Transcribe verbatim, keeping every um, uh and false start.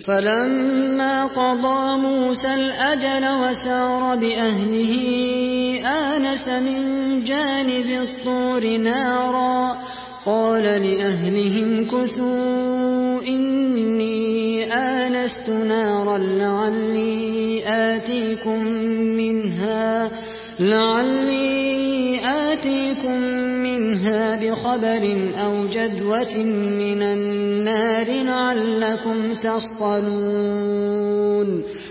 فلما قضى موسى الأجل وسار بأهله آنس من جانب الطور نارا قال لأهلهم كثوا إني آنست نارا لعلي آتيكم منها لعلي آتيكم منها بخبر أو جذوة من النار لعلكم تصطلون